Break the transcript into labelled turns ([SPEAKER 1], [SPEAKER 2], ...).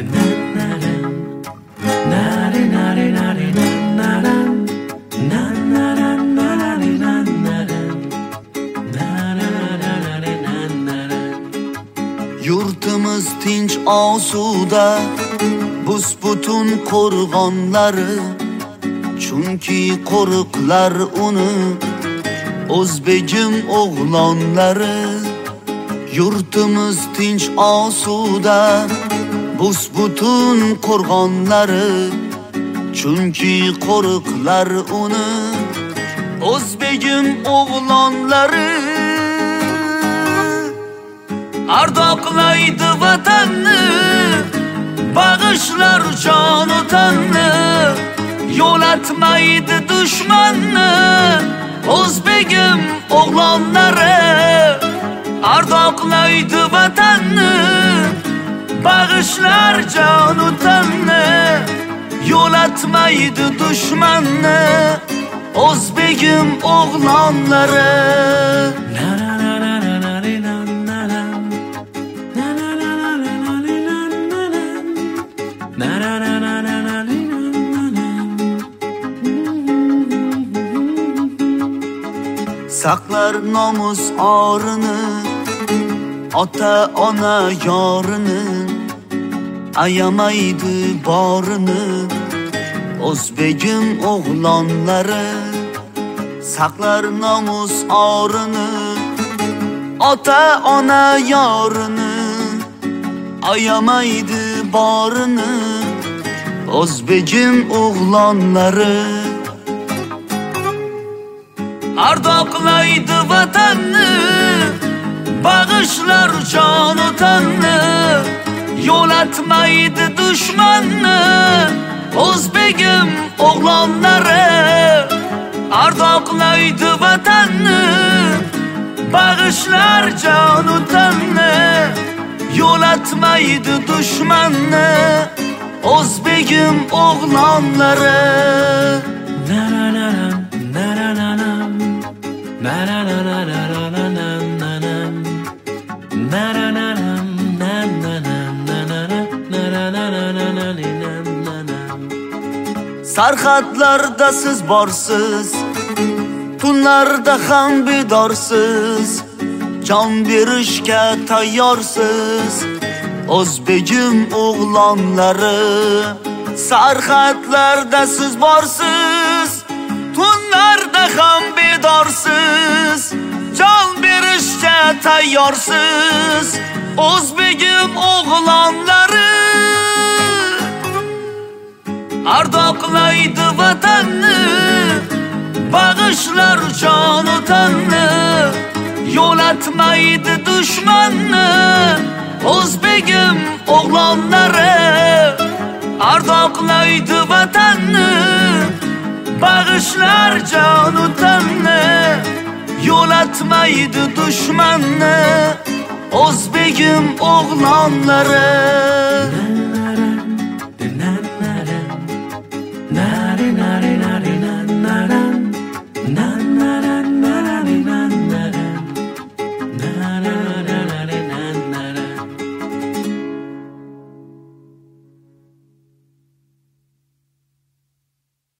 [SPEAKER 1] Yurtimiz tinch osuda, bus-butun qo'rg'onlari, chunki qo'riqlar uni o'zbegim o'g'lonlari. Yurtimiz tinch osuda, bus-butun qo'rg'onlari, chunki qo'riqlar uni o'zbegim o'g'lonlari. Ardoqlaydi vatanni, bag'ishlar jon o'tanni, yo'latmaydi dushmanni o'zbegim o'g'lonlari. Ardoqlaydi vatanni, bag'ishlar jon o'tanni, yo'latmaydi dushmanni o'zbegim o'g'lonlari. Saqlar nomus orini, ota ona yorini, ayamaydi borini o'zbegim o'g'lonlari. Saqlar nomus orini, ota ona yorini, ayamaydi borini o'zbegim o'g'lonlari. Ardoqlaydi vatanni, bag'ishlar jon o'tanni, yo'latmaydi dushmanni o'zbegim o'g'lonlari. Ardoqlaydi vatanni, bag'ishlar jon o'tanni, yo'latmaydi dushmanni o'zbegim o'g'lonlari. Sarhadlarda siz borsiz, tunlarda ham bedorsiz, jon berishga tayyorsiz o'zbegim o'g'lonlari. Sarhadlarda siz borsiz, tunlarda ham bedorsiz, jon berishga tayyorsiz o'zbegim o'g'lonlari. Ardoqlaydi vatanni, bag'ishlar jon o'tanni, yo'latmaydi dushmanni o'zbegim o'g'lonlari. Ardoqlaydi vatanni, bag'ishlar jon o'tanni, yo'latmaydi dushmanni o'zbegim o'g'lonlari.